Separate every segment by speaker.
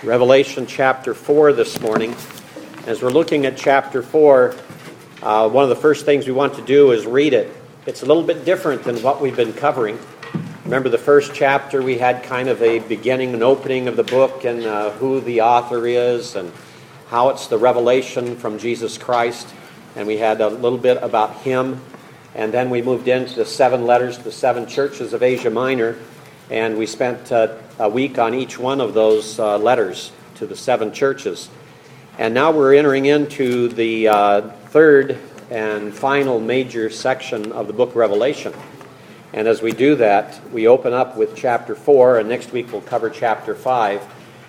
Speaker 1: Revelation chapter 4 this morning. As we're looking at chapter 4, one of the first things we want to do is read it. It's a little bit different than what we've been covering. Remember the first chapter, we had kind of a beginning and opening of the book and who the author is and how it's the revelation from Jesus Christ. And we had a little bit about him. And then we moved into the 7 letters to the 7 churches of Asia Minor. And we spent a week on each one of those letters to the 7 churches. And now we're entering into the third and final major section of the book of Revelation. And as we do that, we open up with chapter 4, and next week we'll cover chapter 5.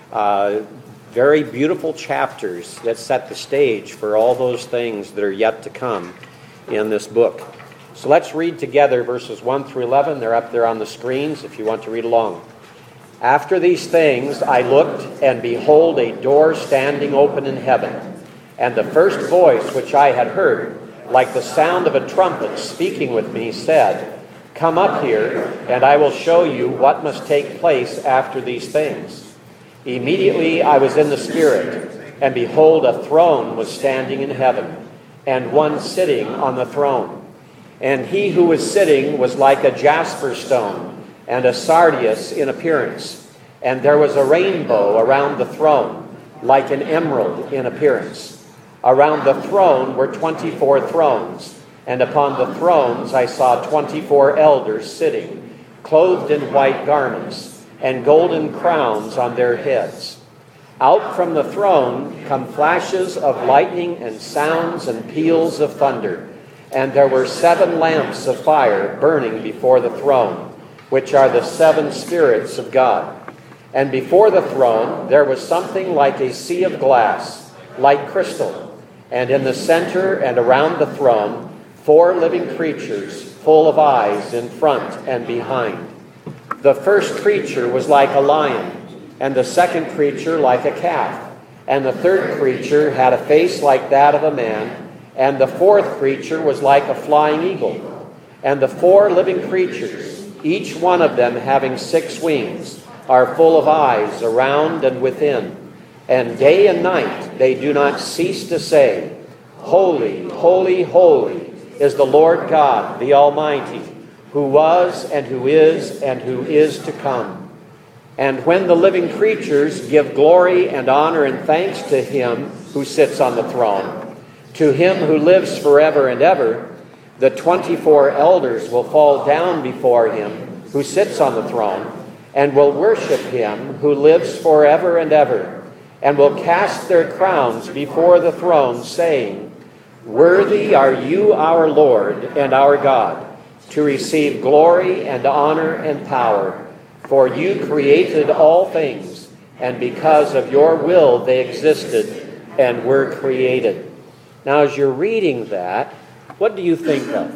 Speaker 1: Very beautiful chapters that set the stage for all those things that are yet to come in this book. So let's read together verses 1 through 11. They're up there on the screens if you want to read along. After these things I looked, and behold, a door standing open in heaven. And the first voice which I had heard, like the sound of a trumpet speaking with me, said, "Come up here, and I will show you what must take place after these things." Immediately I was in the Spirit, and behold, a throne was standing in heaven, and one sitting on the throne. And he who was sitting was like a jasper stone, and a sardius in appearance. And there was a rainbow around the throne, like an emerald in appearance. Around the throne were 24 thrones, and upon the thrones I saw 24 elders sitting, clothed in white garments, and golden crowns on their heads. Out from the throne come flashes of lightning and sounds and peals of thunder. And there were 7 lamps of fire burning before the throne, which are the 7 spirits of God. And before the throne there was something like a sea of glass, like crystal. And in the center and around the throne, 4 living creatures, full of eyes in front and behind. The first creature was like a lion, and the second creature like a calf. And the third creature had a face like that of a man, and the fourth creature was like a flying eagle. And the 4 living creatures, each one of them having 6 wings, are full of eyes around and within. And day and night they do not cease to say, "Holy, holy, holy is the Lord God, the Almighty, who was and who is to come." And when the living creatures give glory and honor and thanks to him who sits on the throne, to him who lives forever and ever, the 24 elders will fall down before him who sits on the throne, and will worship him who lives forever and ever, and will cast their crowns before the throne, saying, "Worthy are you, our Lord and our God, to receive glory and honor and power, for you created all things, and because of your will they existed and were created." Now, as you're reading that, what do you think of?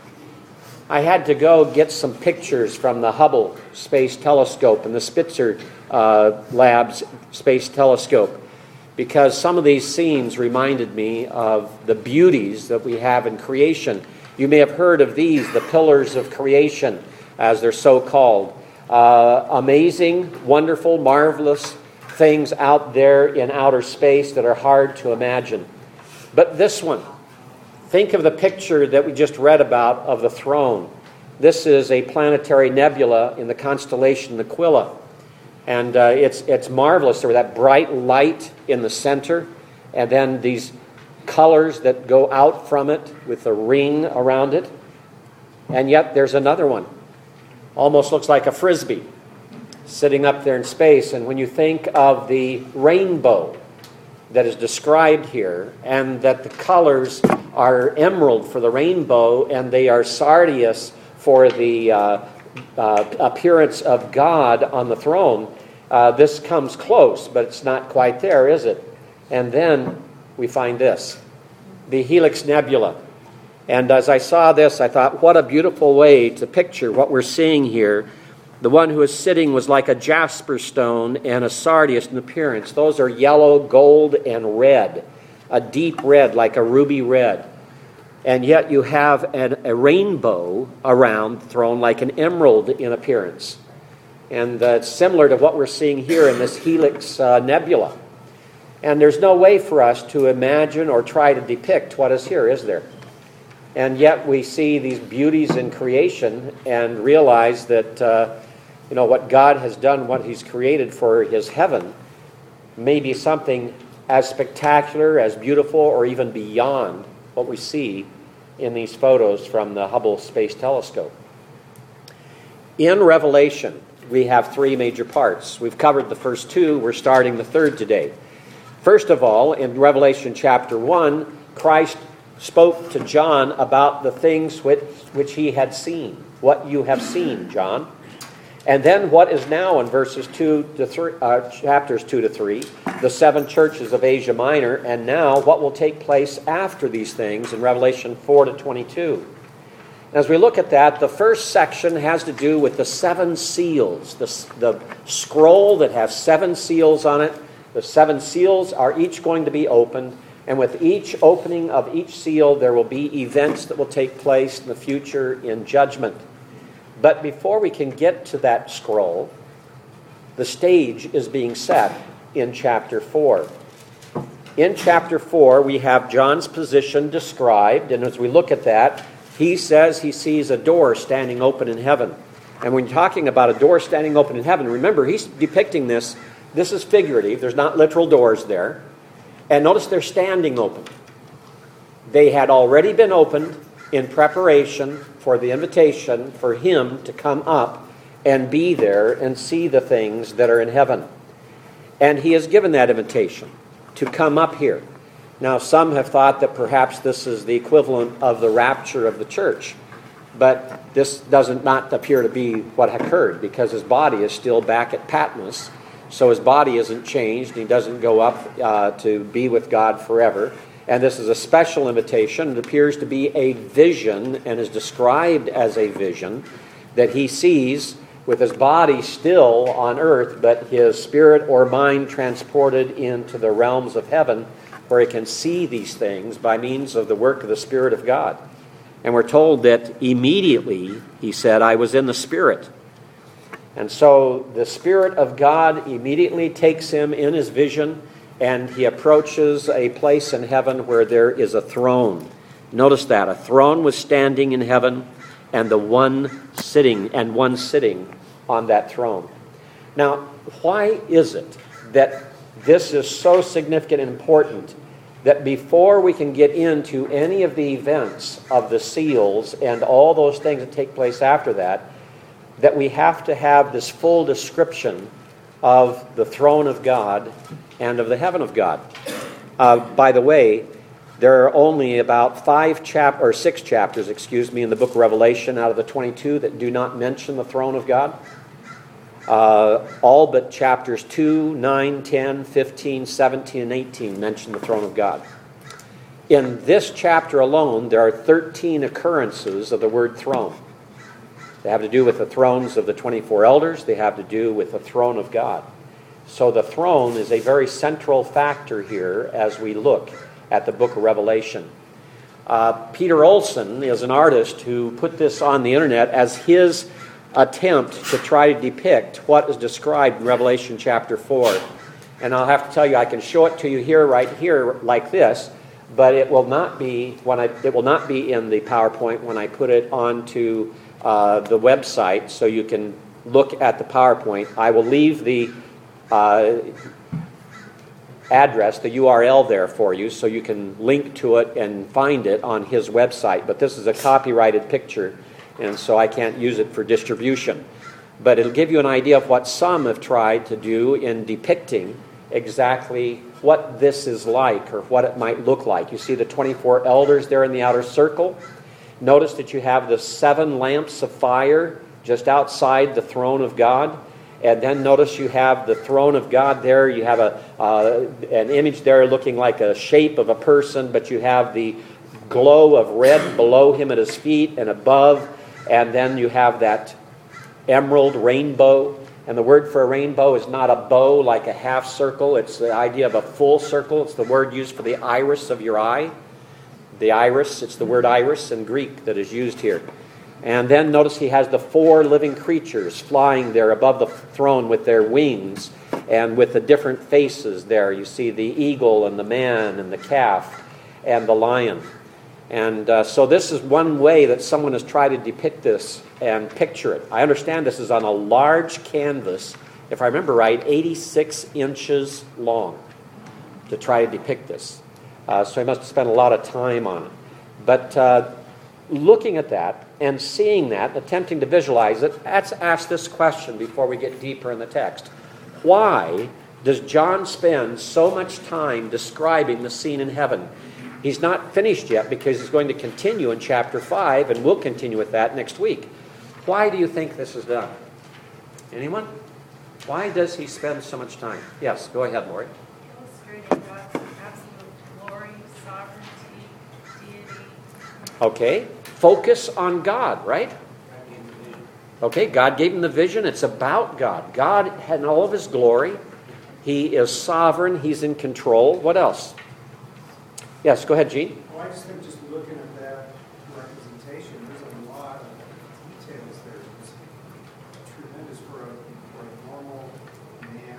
Speaker 1: I had to go get some pictures from the Hubble Space Telescope and the Spitzer Labs Space Telescope, because some of these scenes reminded me of the beauties that we have in creation. You may have heard of these, the pillars of creation, as they're so called. Amazing, wonderful, marvelous things out there in outer space that are hard to imagine. But this one, think of the picture that we just read about of the throne. This is a planetary nebula in the constellation Aquila. And it's marvelous. There was that bright light in the center, and then these colors that go out from it with a ring around it. And yet there's another one. Almost looks like a frisbee sitting up there in space. And when you think of the rainbow that is described here, and that the colors are emerald for the rainbow, and they are sardius for the appearance of God on the throne, this comes close, but it's not quite there, is it? And then we find this, the Helix Nebula. And as I saw this, I thought, what a beautiful way to picture what we're seeing here. The one who is sitting was like a jasper stone and a sardius in appearance. Those are yellow, gold, and red. A deep red, like a ruby red. And yet you have a rainbow around the throne, like an emerald in appearance. And it's similar to what we're seeing here in this Helix Nebula. And there's no way for us to imagine or try to depict what is here, is there? And yet we see these beauties in creation and realize that what God has done, what He's created for His heaven, may be something as spectacular, as beautiful, or even beyond what we see in these photos from the Hubble Space Telescope. In Revelation, we have three major parts. We've covered the first two. We're starting the third today. First of all, in Revelation chapter 1, Christ spoke to John about the things which he had seen. What you have seen, John. And then what is now in chapters 2 to 3, the seven churches of Asia Minor, and now what will take place after these things in Revelation 4 to 22. As we look at that, the first section has to do with the seven seals, the scroll that has seven seals on it. The seven seals are each going to be opened, and with each opening of each seal, there will be events that will take place in the future in judgment. But before we can get to that scroll, the stage is being set in chapter 4. In chapter 4, we have John's position described, and as we look at that, he says he sees a door standing open in heaven. And when you're talking about a door standing open in heaven, remember, he's depicting this. This is figurative. There's not literal doors there. And notice they're standing open. They had already been opened in preparation for the invitation for him to come up and be there and see the things that are in heaven. And he has given that invitation to come up here. Now, some have thought that perhaps this is the equivalent of the rapture of the church. But this does not appear to be what occurred, because his body is still back at Patmos. So his body isn't changed. He doesn't go up to be with God forever. And this is a special invitation. It appears to be a vision and is described as a vision that he sees with his body still on earth, but his spirit or mind transported into the realms of heaven, where he can see these things by means of the work of the Spirit of God. And we're told that immediately, he said, I was in the Spirit. And so the Spirit of God immediately takes him in his vision, and he approaches a place in heaven where there is a throne. Notice that. A throne was standing in heaven, and one sitting on that throne. Now, why is it that this is so significant and important that before we can get into any of the events of the seals and all those things that take place after that, that we have to have this full description of the throne of God and of the heaven of God? By the way, there are only about 6 chapters, in the book of Revelation out of the 22 that do not mention the throne of God. All but chapters 2, 9, 10, 15, 17, and 18 mention the throne of God. In this chapter alone, there are 13 occurrences of the word throne. They have to do with the thrones of the 24 elders. They have to do with the throne of God. So the throne is a very central factor here as we look at the book of Revelation. Peter Olson is an artist who put this on the internet as his attempt to try to depict what is described in Revelation chapter 4. And I'll have to tell you, I can show it to you here, right here, like this, but it will not be in the PowerPoint when I put it onto the website, so you can look at the PowerPoint. I will leave the address, the URL there for you, so you can link to it and find it on his website. But this is a copyrighted picture, and so I can't use it for distribution. But it'll give you an idea of what some have tried to do in depicting exactly what this is like or what it might look like. You see the 24 elders there in the outer circle. Notice that you have the 7 lamps of fire just outside the throne of God. And then notice you have the throne of God there. You have an image there looking like a shape of a person, but you have the glow of red below him at his feet and above. And then you have that emerald rainbow. And the word for a rainbow is not a bow like a half circle. It's the idea of a full circle. It's the word used for the iris of your eye. The iris, it's the word iris in Greek that is used here. And then notice he has the 4 living creatures flying there above the throne with their wings and with the different faces there. You see the eagle and the man and the calf and the lion. And so this is one way that someone has tried to depict this and picture it. I understand this is on a large canvas, if I remember right, 86 inches long to try to depict this. So I must have spent a lot of time on it. But looking at that and seeing that, attempting to visualize it, let's ask this question before we get deeper in the text. Why does John spend so much time describing the scene in heaven? He's not finished yet because he's going to continue in chapter 5, and we'll continue with that next week. Why do you think this is done? Anyone? Why does he spend so much time? Yes, go ahead, Lori.
Speaker 2: Illustrating God's absolute glory, sovereignty, deity.
Speaker 1: Okay, focus on God, right? Okay, God gave him the vision. It's about God. God had all of his glory. He is sovereign. He's in control. What else? Yes, go ahead, Gene.
Speaker 3: Well, I just think just looking at that representation, there's a lot of details there. It's tremendous for a normal man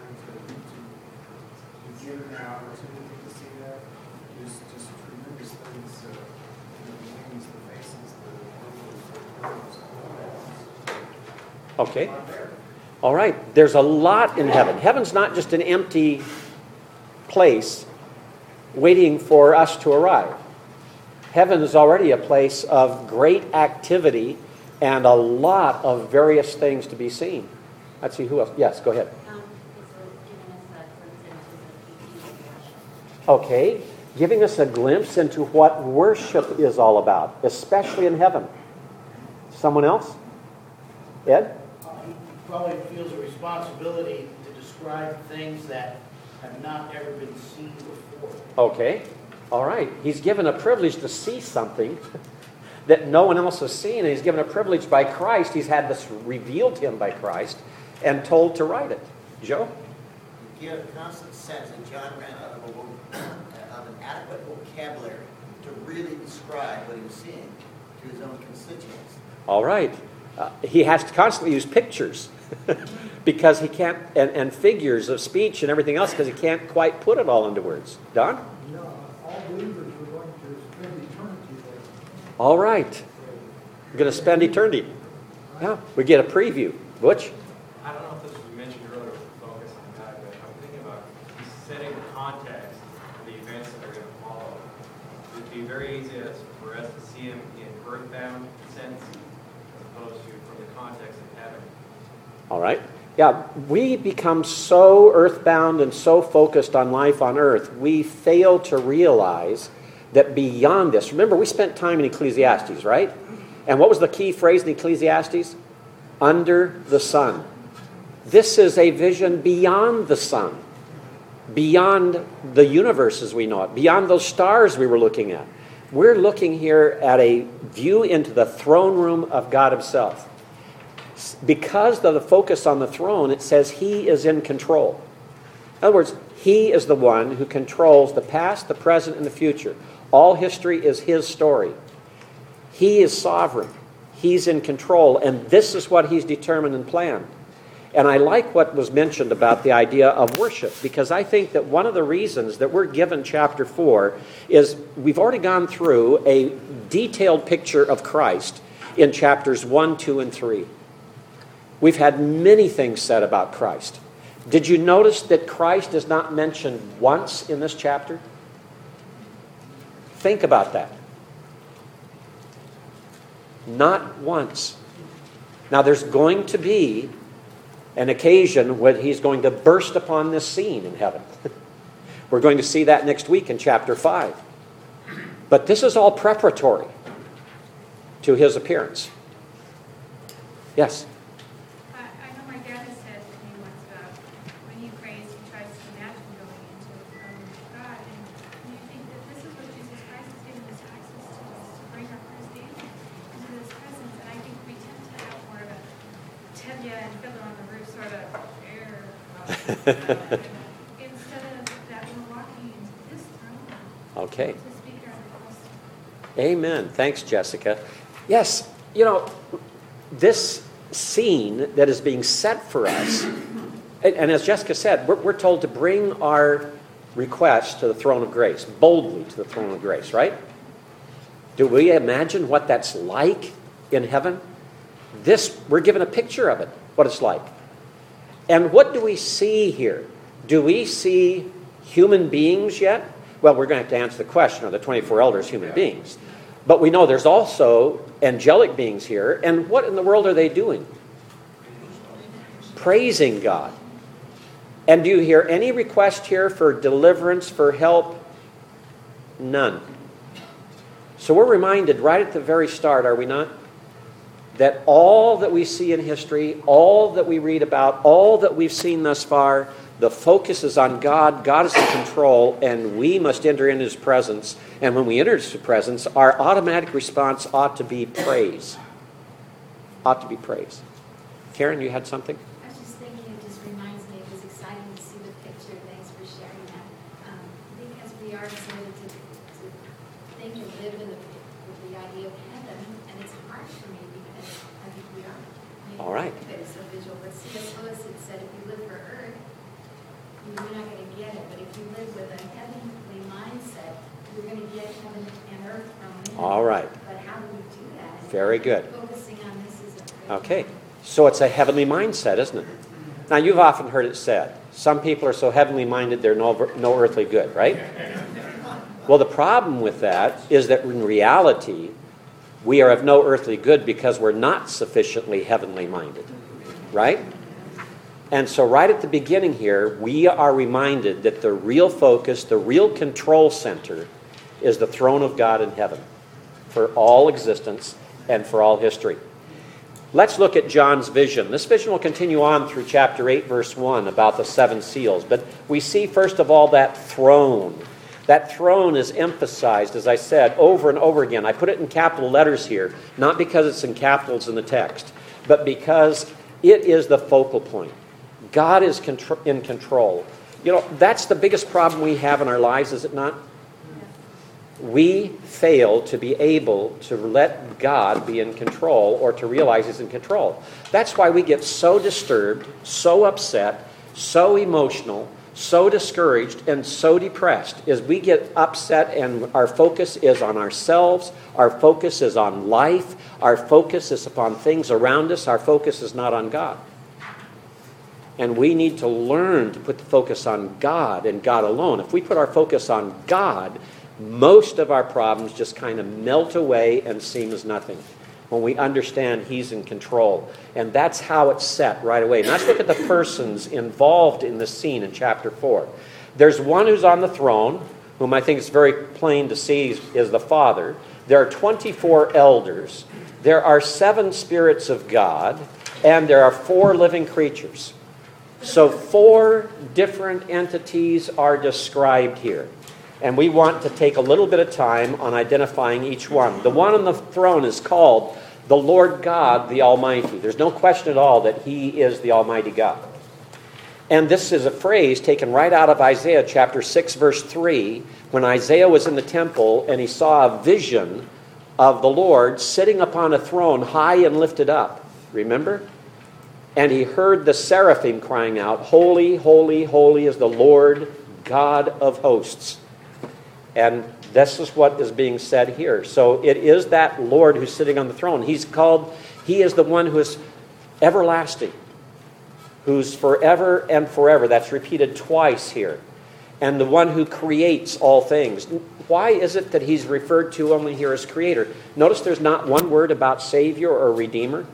Speaker 3: to get an opportunity to see that. There's just tremendous things, the wings, the faces, the arms,
Speaker 1: Okay. All right. There's a lot in heaven. Heaven's not just an empty place waiting for us to arrive. Heaven is already a place of great activity and a lot of various things to be seen. Let's see who else. Yes, go ahead. Okay, giving us a glimpse into what worship is all about, especially in heaven. Someone else? Ed?
Speaker 4: He probably feels a responsibility to describe things that have not ever been seen before.
Speaker 1: Okay, all right. He's given a privilege to see something that no one else has seen, and he's given a privilege by Christ. He's had this revealed to him by Christ and told to write it. Joe?
Speaker 5: You get a constant sense that John ran out of an adequate vocabulary to really describe what he was seeing to his own constituents.
Speaker 1: All right. He has to constantly use pictures because he can't, and figures of speech and everything else because he can't quite put it all into words. Don?
Speaker 3: Yeah, all believers are going to spend eternity there.
Speaker 1: All right. We're going to spend eternity. Yeah, we get a preview. Butch?
Speaker 6: I don't know if this was mentioned earlier with the focus on God, but I'm thinking about he's setting the context for the events that are going to follow. It would be very easy for us to see him in earthbound sense as opposed to from the context of heaven.
Speaker 1: All right. Yeah, we become so earthbound and so focused on life on earth, we fail to realize that beyond this, remember we spent time in Ecclesiastes, right? And what was the key phrase in Ecclesiastes? Under the sun. This is a vision beyond the sun, beyond the universe as we know it, beyond those stars we were looking at. We're looking here at a view into the throne room of God himself. Because of the focus on the throne, it says he is in control. In other words, he is the one who controls the past, the present, and the future. All history is his story. He is sovereign. He's in control, and this is what he's determined and planned. And I like what was mentioned about the idea of worship, because I think that one of the reasons that we're given chapter 4 is we've already gone through a detailed picture of Christ in chapters 1, 2, and 3. We've had many things said about Christ. Did you notice that Christ is not mentioned once in this chapter? Think about that. Not once. Now there's going to be an occasion when he's going to burst upon this scene in heaven. We're going to see that next week in chapter 5. But this is all preparatory to his appearance. Yes?
Speaker 2: I know my dad has said to me once about when he prays, he tries to imagine going into the throne of God. And you think that this is what Jesus Christ is giving us access to, is to bring our prayers daily into his presence. And I think we tend to have more of a Tevye and Fiddler on the Roof sort of air instead of that we're walking into this throne.
Speaker 1: Okay.
Speaker 2: To speak our request.
Speaker 1: Amen. Thanks, Jessica. Yes, you know, this scene that is being set for us, and as Jessica said, we're told to bring our requests to the throne of grace, boldly to the throne of grace, right? Do we imagine what that's like in heaven? We're given a picture of it, what it's like. And what do we see here? Do we see human beings yet? Well, we're going to have to answer the question, are the 24 elders human beings? But we know there's also angelic beings here. And what in the world are they doing? Praising God. And do you hear any request here for deliverance, for help? None. So we're reminded right at the very start, are we not? That all that we see in history, all that we read about, all that we've seen thus far, the focus is on God. God is in control, and we must enter into His presence. And when we enter His presence, our automatic response ought to be praise. Ought to be praise. Karen, you had something?
Speaker 7: I was just thinking, it just reminds me, it was exciting to see the picture. Thanks for sharing that. Because we are excited to think and live with the idea of heaven, and it's hard for me because I think we are. Maybe
Speaker 1: All right.
Speaker 7: It's so visual, but C.S. Lewis had said, if you live for earth, you're not going to get it. But if you live with a heavenly mindset, you're going to get heaven and earth from Him.
Speaker 1: All right.
Speaker 7: But how do we do that? And
Speaker 1: Very good.
Speaker 7: Focusing on this is a great
Speaker 1: Okay. So it's a heavenly mindset, isn't it? Now, you've often heard it said, some people are so heavenly minded they're no earthly good, right? Well, the problem with that is that in reality, we are of no earthly good because we're not sufficiently heavenly minded, right? And so right at the beginning here, we are reminded that the real focus, the real control center is the throne of God in heaven for all existence and for all history. Let's look at John's vision. This vision will continue on through chapter 8, verse 1, about the 7 seals. But we see, first of all, that throne. That throne is emphasized, as I said, over and over again. I put it in capital letters here, not because it's in capitals in the text, but because it is the focal point. God is in control. You know, that's the biggest problem we have in our lives, is it not? We fail to be able to let God be in control or to realize He's in control. That's why we get so disturbed, so upset, so emotional, so discouraged, and so depressed, is we get upset and our focus is on ourselves, our focus is on life, our focus is upon things around us, our focus is not on God. And we need to learn to put the focus on God and God alone. If we put our focus on God, most of our problems just kind of melt away and seem as nothing when we understand He's in control. And that's how it's set right away. Now let's look at the persons involved in the scene in chapter 4. There's one who's on the throne, whom I think is very plain to see is the Father. There are 24 elders. There are 7 spirits of God. And there are 4 living creatures. So 4 different entities are described here. And we want to take a little bit of time on identifying each one. The one on the throne is called the Lord God, the Almighty. There's no question at all that He is the Almighty God. And this is a phrase taken right out of Isaiah chapter 6, verse 3, when Isaiah was in the temple and he saw a vision of the Lord sitting upon a throne high and lifted up. Remember? And he heard the seraphim crying out, "Holy, holy, holy is the Lord God of hosts." And this is what is being said here. So it is that Lord who's sitting on the throne. He is the one who is everlasting, who's forever and forever. That's repeated twice here. And the one who creates all things. Why is it that He's referred to only here as Creator? Notice there's not one word about Savior or Redeemer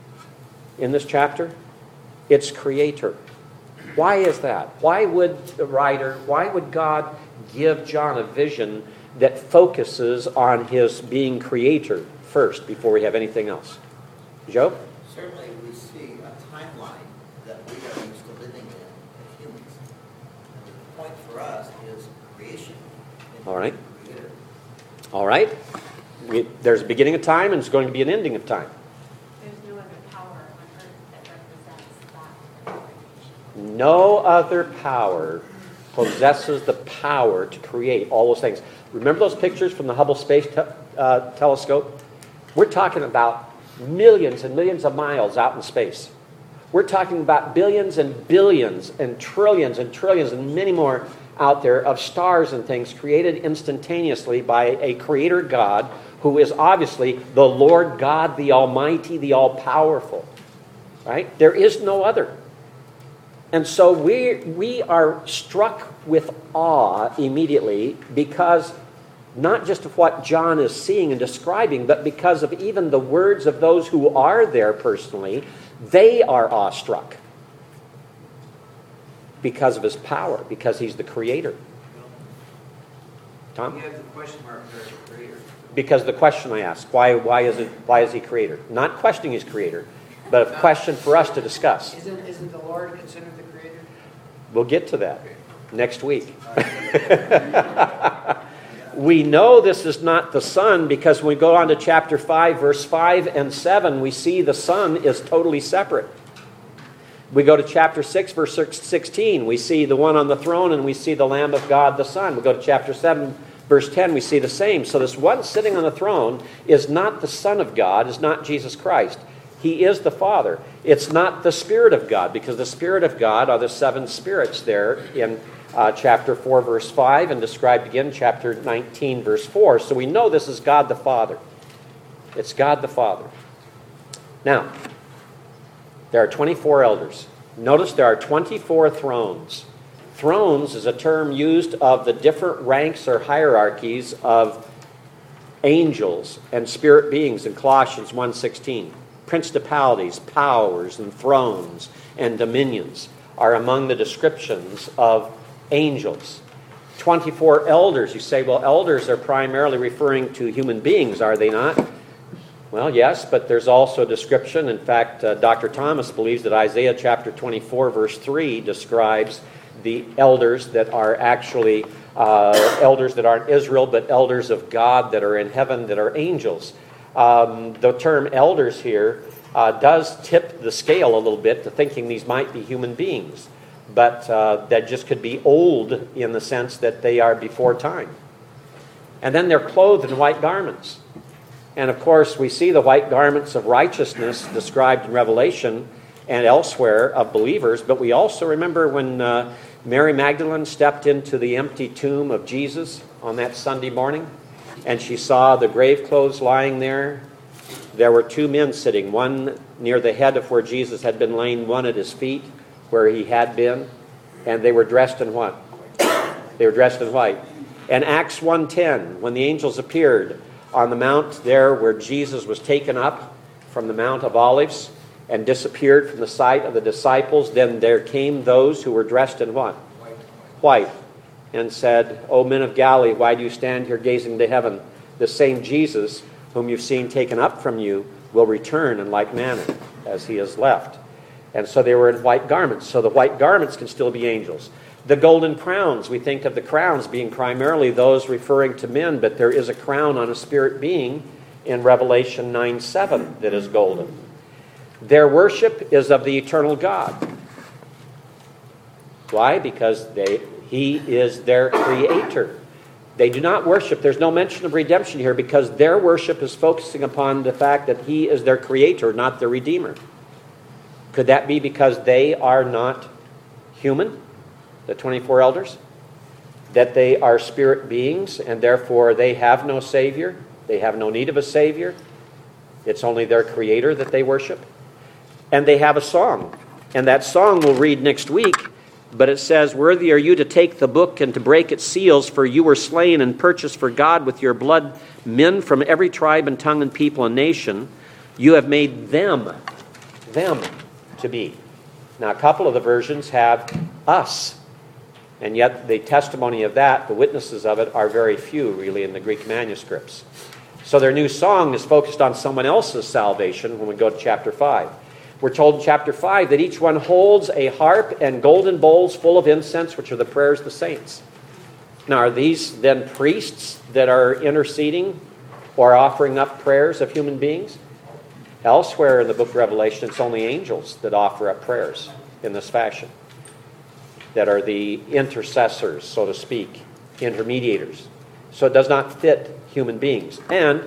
Speaker 1: in this chapter. It's Creator. Why is that? Why would the writer, why would God give John a vision that focuses on His being Creator first before we have anything else? Joe?
Speaker 5: Certainly, we see a timeline that we are used to living in as humans. And the point for us is creation.
Speaker 1: All right.
Speaker 5: Creator.
Speaker 1: All right. There's a beginning of time and there's going to be an ending of time.
Speaker 7: There's no other power on earth that represents that creation.
Speaker 1: No other power possesses the power to create all those things. Remember those pictures from the Hubble Space Telescope? We're talking about millions and millions of miles out in space. We're talking about billions and billions and trillions and many more out there of stars and things created instantaneously by a creator God who is obviously the Lord God, the Almighty, the All-Powerful. Right? There is no other. And so we are struck with awe immediately because not just of what John is seeing and describing, but because of even the words of those who are there personally, they are awestruck because of his power, because he's the creator. Tom?
Speaker 5: You have the question mark there, the creator.
Speaker 1: Because the question I asked, why is he creator? Not questioning his creator, but a question for us to discuss.
Speaker 5: Isn't the Lord considered the creator?
Speaker 1: We'll get to that next week. We know this is not the Son because when we go on to chapter 5, verse 5 and 7, we see the Son is totally separate. We go to chapter 6, verse 16, we see the one on the throne and we see the Lamb of God, the Son. We go to chapter 7, verse 10, we see the same. So this one sitting on the throne is not the Son of God, is not Jesus Christ. He is the Father. It's not the Spirit of God, because the Spirit of God are the seven spirits there in chapter 4, verse 5, and described again chapter 19, verse 4. So we know this is God the Father. It's God the Father. Now, there are 24 elders. Notice there are 24 thrones. Thrones is a term used of the different ranks or hierarchies of angels and spirit beings in Colossians 1:16. Principalities, powers, and thrones and dominions are among the descriptions of angels. 24 elders. You say, well, elders are primarily referring to human beings, are they not? Well, yes, but there's also a description. In fact, Dr. Thomas believes that Isaiah chapter 24, verse 3 describes the elders that are actually elders that aren't Israel, but elders of God that are in heaven that are angels. The term elders here does tip the scale a little bit to thinking these might be human beings, but that just could be old in the sense that they are before time. And then they're clothed in white garments. And of course, we see the white garments of righteousness described in Revelation and elsewhere of believers, but we also remember when Mary Magdalene stepped into the empty tomb of Jesus on that Sunday morning, and she saw the grave clothes lying there. There were two men sitting, one near the head of where Jesus had been laying, one at his feet where he had been, and they were dressed in what? They were dressed in white. And Acts 1:10, when the angels appeared on the mount there where Jesus was taken up from the Mount of Olives and disappeared from the sight of the disciples, then there came those who were dressed in what? White. And said, O men of Galilee, why do you stand here gazing to heaven? The same Jesus whom you've seen taken up from you will return in like manner as he has left. And so they were in white garments. So the white garments can still be angels. The golden crowns, we think of the crowns being primarily those referring to men, but there is a crown on a spirit being in Revelation 9:7 that is golden. Their worship is of the eternal God. Why? Because He is their creator. They do not worship. There's no mention of redemption here because their worship is focusing upon the fact that He is their creator, not their redeemer. Could that be because they are not human, the 24 elders? That they are spirit beings and therefore they have no Savior? They have no need of a Savior? It's only their creator that they worship? And they have a song. And that song we'll read next week. But it says, worthy are you to take the book and to break its seals, for you were slain and purchased for God with your blood men from every tribe and tongue and people and nation. You have made them to be. Now, a couple of the versions have us. And yet the testimony of that, the witnesses of it, are very few, really, in the Greek manuscripts. So their new song is focused on someone else's salvation when we go to chapter 5. We're told in chapter 5 that each one holds a harp and golden bowls full of incense, which are the prayers of the saints. Now, are these then priests that are interceding or offering up prayers of human beings? Elsewhere in the book of Revelation, it's only angels that offer up prayers in this fashion, that are the intercessors, so to speak, intermediators. So it does not fit human beings. And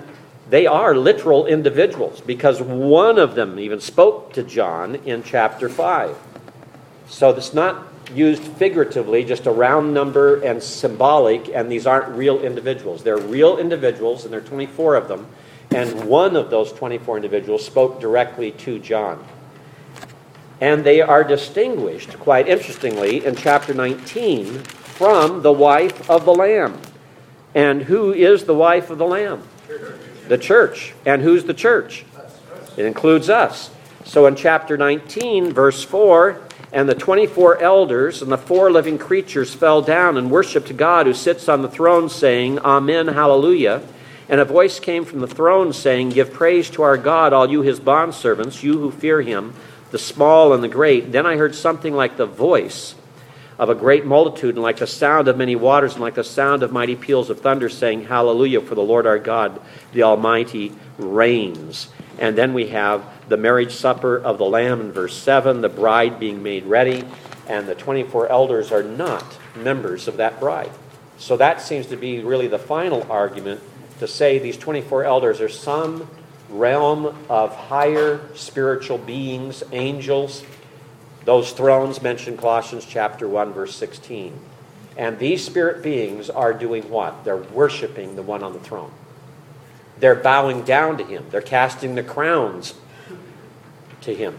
Speaker 1: They are literal individuals because one of them even spoke to John in chapter 5. So it's not used figuratively, just a round number and symbolic, and these aren't real individuals. They're real individuals, and there are 24 of them, and one of those 24 individuals spoke directly to John. And they are distinguished, quite interestingly, in chapter 19 from the wife of the Lamb. And who is the wife of the Lamb? The church. And who's the church? It includes us. So in chapter 19, verse 4, and the 24 elders and the 4 living creatures fell down and worshipped God who sits on the throne, saying, Amen, hallelujah. And a voice came from the throne saying, Give praise to our God, all you his bondservants, you who fear him, the small and the great. Then I heard something like the voice of a great multitude, and like the sound of many waters, and like the sound of mighty peals of thunder, saying, Hallelujah, for the Lord our God, the Almighty, reigns. And then we have the marriage supper of the Lamb in verse 7, the bride being made ready, and the 24 elders are not members of that bride. So that seems to be really the final argument, to say these 24 elders are some realm of higher spiritual beings, angels. Those thrones mentioned Colossians chapter 1, verse 16. And these spirit beings are doing what? They're worshiping the one on the throne. They're bowing down to him. They're casting the crowns to him.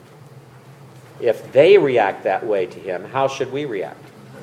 Speaker 1: If they react that way to him, how should we react?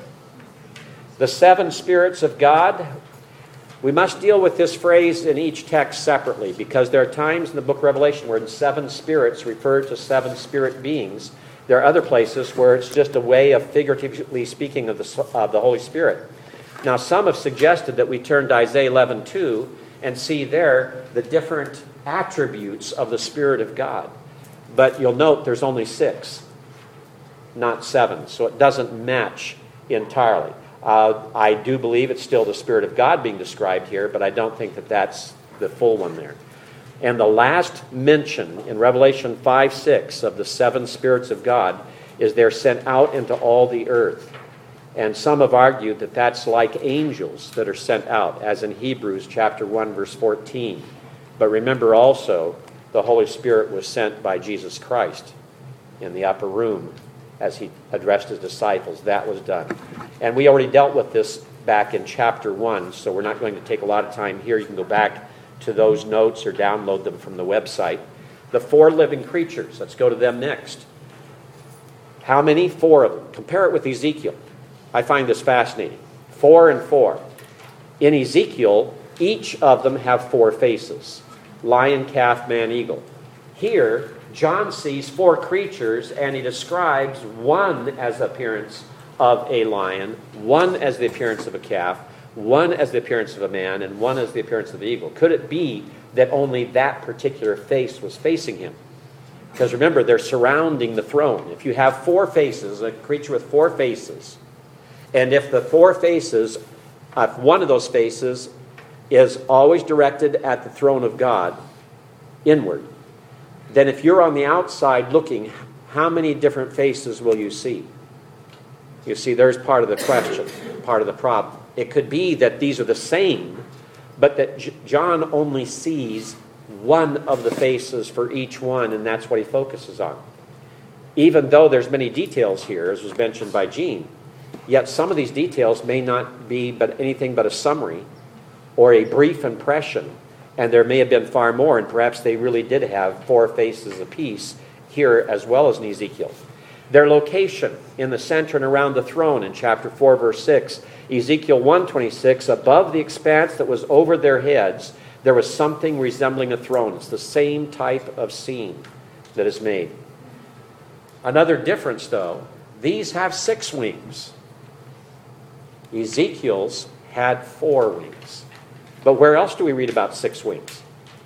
Speaker 1: The 7 spirits of God, we must deal with this phrase in each text separately, because there are times in the book of Revelation where 7 spirits refer to 7 spirit beings. There are other places where it's just a way of figuratively speaking of the Holy Spirit. Now, some have suggested that we turn to Isaiah 11:2 and see there the different attributes of the Spirit of God. But you'll note there's only 6, not 7, so it doesn't match entirely. I do believe it's still the Spirit of God being described here, but I don't think that that's the full one there. And the last mention in Revelation 5:6 of the 7 spirits of God is they're sent out into all the earth. And some have argued that that's like angels that are sent out, as in Hebrews chapter 1, verse 14. But remember also, the Holy Spirit was sent by Jesus Christ in the upper room as he addressed his disciples. That was done. And we already dealt with this back in chapter 1, so we're not going to take a lot of time here. You can go back to those notes or download them from the website. The 4 living creatures, let's go to them next. How many? 4 of them. Compare it with Ezekiel. I find this fascinating. 4 and 4. In Ezekiel, each of them have 4 faces. Lion, calf, man, eagle. Here, John sees 4 creatures, and he describes one as the appearance of a lion, one as the appearance of a calf, one as the appearance of a man, and one as the appearance of the eagle. Could it be that only that particular face was facing him? Because remember, they're surrounding the throne. If you have 4 faces, a creature with 4 faces, and if the 4 faces, if one of those faces is always directed at the throne of God, inward, then if you're on the outside looking, how many different faces will you see? You see, there's part of the question, part of the problem. It could be that these are the same, but that John only sees one of the faces for each one, and that's what he focuses on. Even though there's many details here, as was mentioned by Gene, yet some of these details may not be but anything but a summary or a brief impression, and there may have been far more, and perhaps they really did have 4 faces apiece here as well as in Ezekiel. Their location in the center and around the throne in chapter 4, verse 6. Ezekiel 1:26, above the expanse that was over their heads, there was something resembling a throne. It's the same type of scene that is made. Another difference, though, these have 6 wings. Ezekiel's had 4 wings. But where else do we read about 6 wings?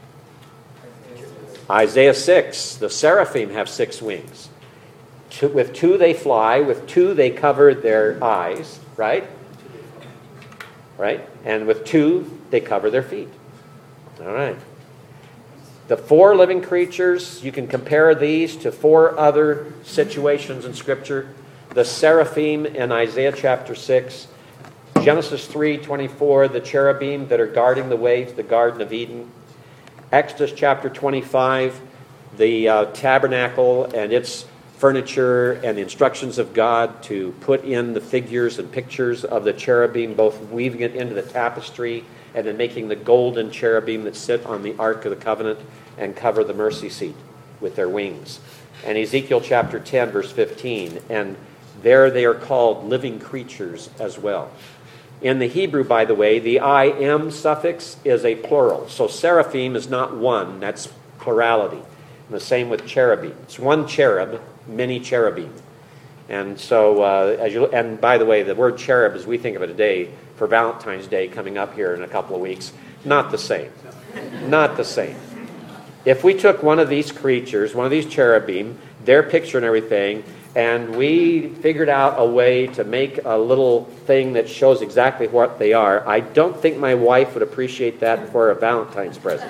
Speaker 1: Isaiah 6, the seraphim have 6 wings. With 2 they fly, with 2 they cover their eyes, right? Right? And with 2 they cover their feet. All right. The 4 living creatures, you can compare these to 4 other situations in Scripture. The seraphim in Isaiah chapter 6. Genesis 3:24, the cherubim that are guarding the way to the Garden of Eden. Exodus chapter 25, the tabernacle and its furniture and the instructions of God to put in the figures and pictures of the cherubim, both weaving it into the tapestry and then making the golden cherubim that sit on the Ark of the Covenant and cover the mercy seat with their wings. And Ezekiel chapter 10, verse 15, and there they are called living creatures as well. In the Hebrew, by the way, the I am suffix is a plural. So seraphim is not one, that's plurality. And the same with cherubim. It's one cherub, many cherubim. And so, and by the way, the word cherub, as we think of it today, for Valentine's Day coming up here in a couple of weeks, not the same. Not the same. If we took one of these creatures, one of these cherubim, their picture and everything, and we figured out a way to make a little thing that shows exactly what they are, I don't think my wife would appreciate that for a Valentine's present.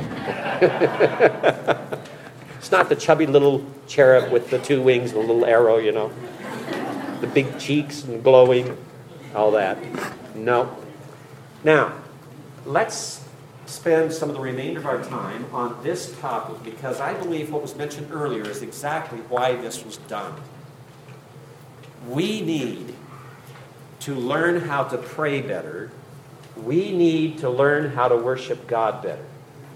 Speaker 1: It's not the chubby little cherub with the two wings and a little arrow, you know. The big cheeks and glowing, all that. No. Now, let's spend some of the remainder of our time on this topic because I believe what was mentioned earlier is exactly why this was done. We need to learn how to pray better. We need to learn how to worship God better.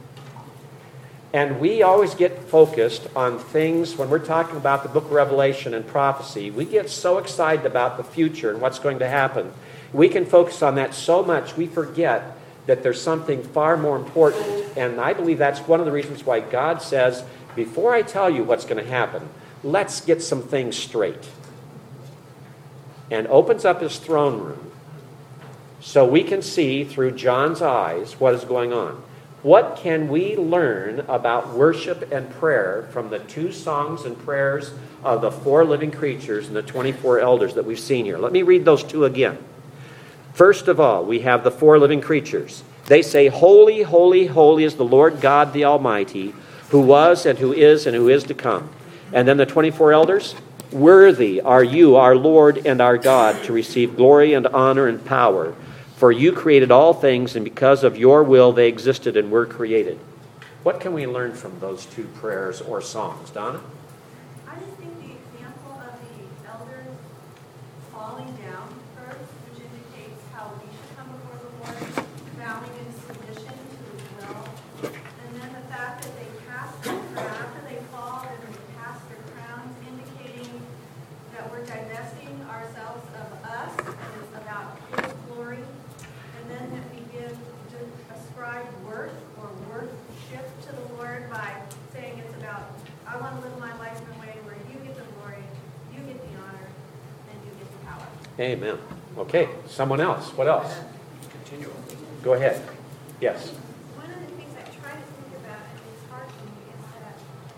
Speaker 1: And we always get focused on things, when we're talking about the book of Revelation and prophecy, we get so excited about the future and what's going to happen. We can focus on that so much we forget that there's something far more important. And I believe that's one of the reasons why God says, before I tell you what's going to happen, let's get some things straight. And opens up his throne room so we can see through John's eyes what is going on. What can we learn about worship and prayer from the two songs and prayers of the four living creatures and the 24 elders that we've seen here? Let me read those two again. First of all, we have the four living creatures. They say, "Holy, holy, holy is the Lord God the Almighty, who was and who is to come." And then the 24 elders, "Worthy are you, our Lord and our God, to receive glory and honor and power. For you created all things, and because of your will they existed and were created." What can we learn from those two prayers or songs, Donna?
Speaker 8: I just think the example of the elders falling down first, which indicates how we should come before the Lord, bowing in submission to His will. And then the fact that they cast their crown, after they fall, and they cast their crowns, indicating that we're divesting ourselves of us, and it's about His glory. And then that we ascribe worth or worship to the Lord by saying it's about, I want to live my life in a way where you get the glory, you get the honor, and you get the power.
Speaker 1: Amen. Okay, someone else. What else?
Speaker 5: Continual.
Speaker 1: Go ahead. Yes.
Speaker 2: One of the things I try to think about, and it's hard for me, is that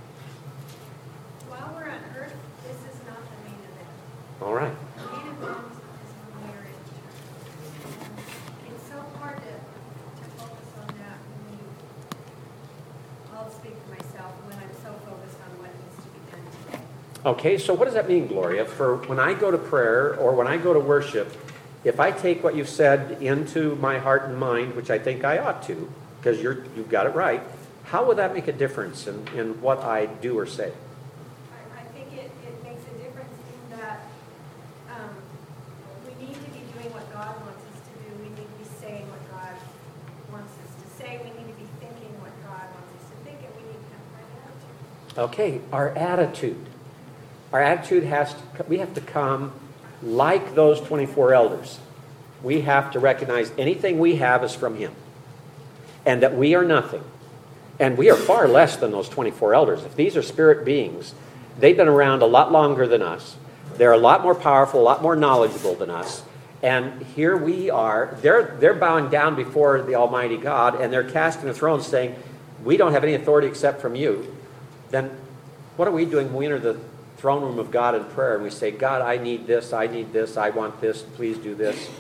Speaker 2: while we're on earth, this is not the main event.
Speaker 1: All right.
Speaker 2: The main event is when we are in eternity. It's so hard to focus on that when I'll speak for myself, when I'm so focused on what needs to be done today.
Speaker 1: Okay, so what does that mean, Gloria? For when I go to prayer or when I go to worship, if I take what you've said into my heart and mind, which I think I ought to, because you've got it right, how would that make a difference in what I do or say?
Speaker 2: I think it makes a difference in that we need to be doing what God wants us to do. We need to be saying what God wants us to say. We need to be thinking what God wants us to think, and we need to have the right attitude.
Speaker 1: Okay, our attitude. Our attitude we have to come like those 24 elders. We have to recognize anything we have is from Him. And that we are nothing. And we are far less than those 24 elders. If these are spirit beings, they've been around a lot longer than us. They're a lot more powerful, a lot more knowledgeable than us. And here we are. They're bowing down before the Almighty God, and they're casting the throne saying, we don't have any authority except from you. Then what are we doing when we enter the throne room of God in prayer and we say, God, I need this, I want this, please do this?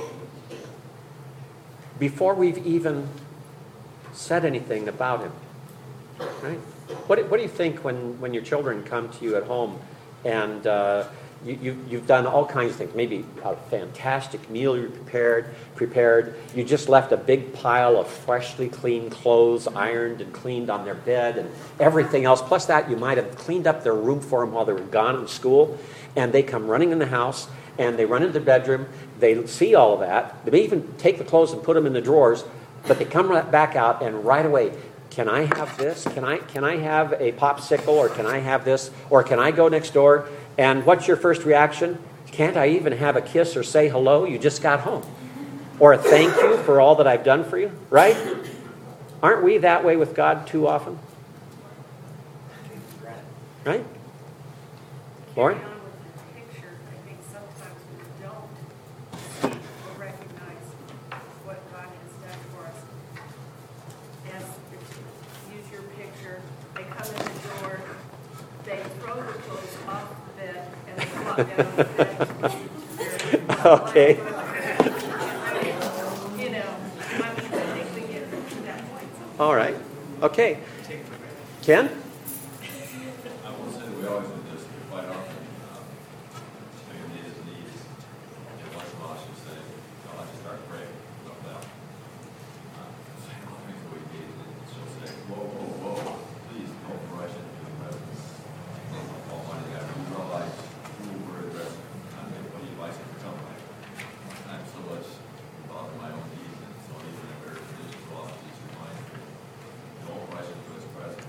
Speaker 1: Before we've even said anything about Him. Right? What do you think when your children come to you at home and You've done all kinds of things. Maybe a fantastic meal you prepared. You just left a big pile of freshly cleaned clothes, ironed and cleaned on their bed and everything else. Plus that, you might have cleaned up their room for them while they were gone in school. And they come running in the house, and they run into the bedroom. They see all of that. They may even take the clothes and put them in the drawers, but they come back out, and right away, can I have this? Can I have a popsicle, or can I have this? Or can I go next door? And what's your first reaction? Can't I even have a kiss or say hello? You just got home. Or a thank you for all that I've done for you, right? Aren't we that way with God too often? Right? Lauren?
Speaker 8: Carry on with the picture, I think sometimes we don't see or recognize what God has done for us. As, use your picture, they come in the door, they throw the clothes off the bed, and they flop down on the bed.
Speaker 1: Okay.
Speaker 8: You know, I think we get to that point.
Speaker 1: All right. Okay. Ken?
Speaker 9: I will say we always do this quite often. Maybe need his needs. And once in a while she'll say, I'll have to start praying about that. Say all the things we need. And she'll say, whoa, whoa, whoa. Please don't rush into the presence of Almighty God. You realize who we're addressing. I mean, what he likes to become like. I'm so much involved in my own needs, and so even in very religious law, please remind me. Don't rush into his presence.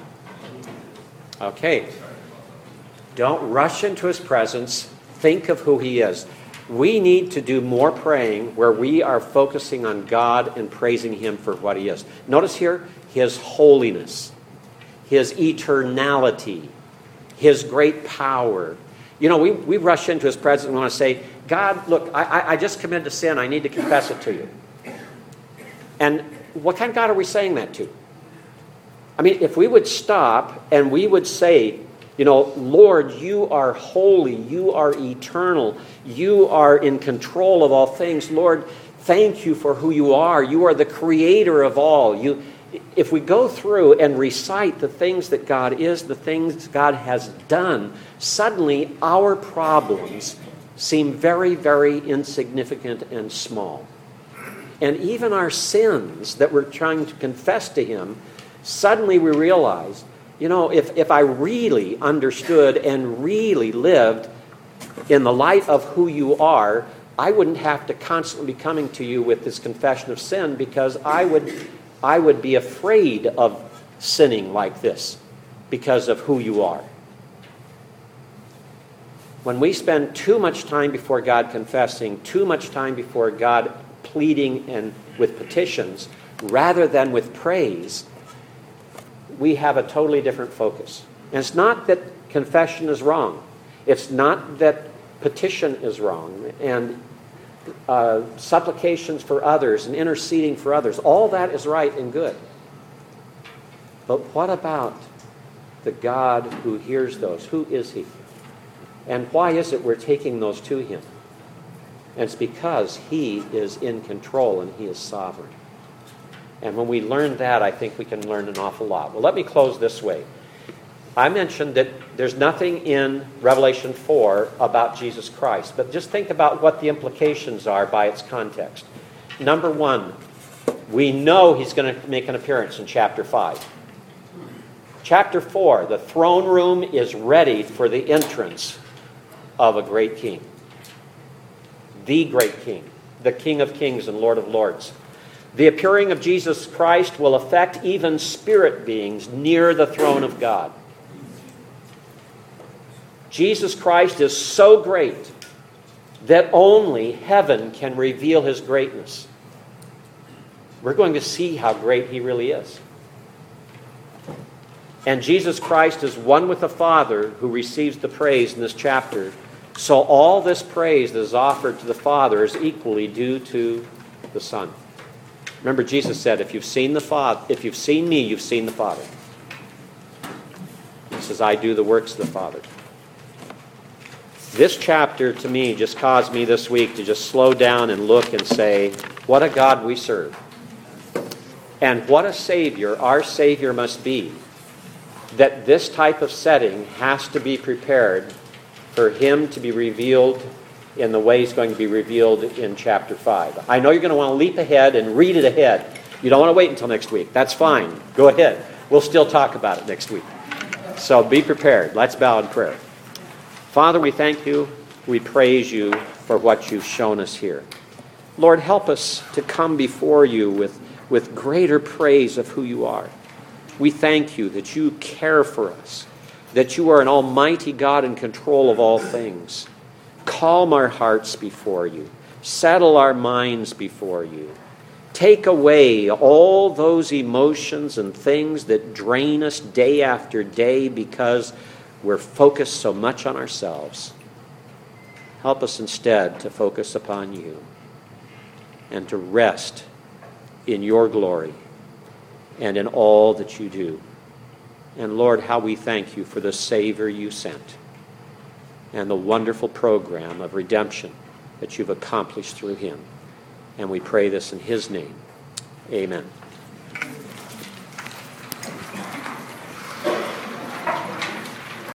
Speaker 1: Okay. Don't rush into his presence. Think of who he is. We need to do more praying where we are focusing on God and praising him for what he is. Notice here, his holiness, his eternality, his great power. You know, we rush into his presence and want to say, God, look, I just committed a sin. I need to confess it to you. And what kind of God are we saying that to? I mean, if we would stop and we would say, you know, Lord, you are holy, you are eternal, you are in control of all things. Lord, thank you for who you are. You are the creator of all. If we go through and recite the things that God is, the things God has done, suddenly our problems seem very, very insignificant and small. And even our sins that we're trying to confess to him, suddenly we realize, you know, if I really understood and really lived in the light of who you are, I wouldn't have to constantly be coming to you with this confession of sin, because I would be afraid of sinning like this because of who you are. When we spend too much time before God confessing, too much time before God pleading and with petitions, rather than with praise, we have a totally different focus. And it's not that confession is wrong. It's not that petition is wrong. And supplications for others and interceding for others, all that is right and good. But what about the God who hears those? Who is he? And why is it we're taking those to him? And it's because he is in control and he is sovereign. And when we learn that, I think we can learn an awful lot. Well, let me close this way. I mentioned that there's nothing in Revelation 4 about Jesus Christ, but just think about what the implications are by its context. Number one, we know he's going to make an appearance in chapter 5. Chapter 4, the throne room is ready for the entrance of a great king. The great king, the King of Kings and Lord of Lords. The appearing of Jesus Christ will affect even spirit beings near the throne of God. Jesus Christ is so great that only heaven can reveal his greatness. We're going to see how great he really is. And Jesus Christ is one with the Father who receives the praise in this chapter. So all this praise that is offered to the Father is equally due to the Son. Remember, Jesus said, if you've seen me, you've seen the Father. He says, I do the works of the Father. This chapter, to me, just caused me this week to just slow down and look and say, what a God we serve. And what a Savior our Savior must be, that this type of setting has to be prepared for him to be revealed in the way he's going to be revealed in chapter 5. I know you're going to want to leap ahead and read it ahead. You don't want to wait until next week. That's fine. Go ahead. We'll still talk about it next week. So be prepared. Let's bow in prayer. Father, we thank you. We praise you for what you've shown us here. Lord, help us to come before you with greater praise of who you are. We thank you that you care for us, that you are an almighty God in control of all things. Calm our hearts before you. Settle our minds before you. Take away all those emotions and things that drain us day after day because we're focused so much on ourselves. Help us instead to focus upon you and to rest in your glory and in all that you do. And Lord, how we thank you for the Savior you sent and the wonderful program of redemption that you've accomplished through him. And we pray this in his name. Amen.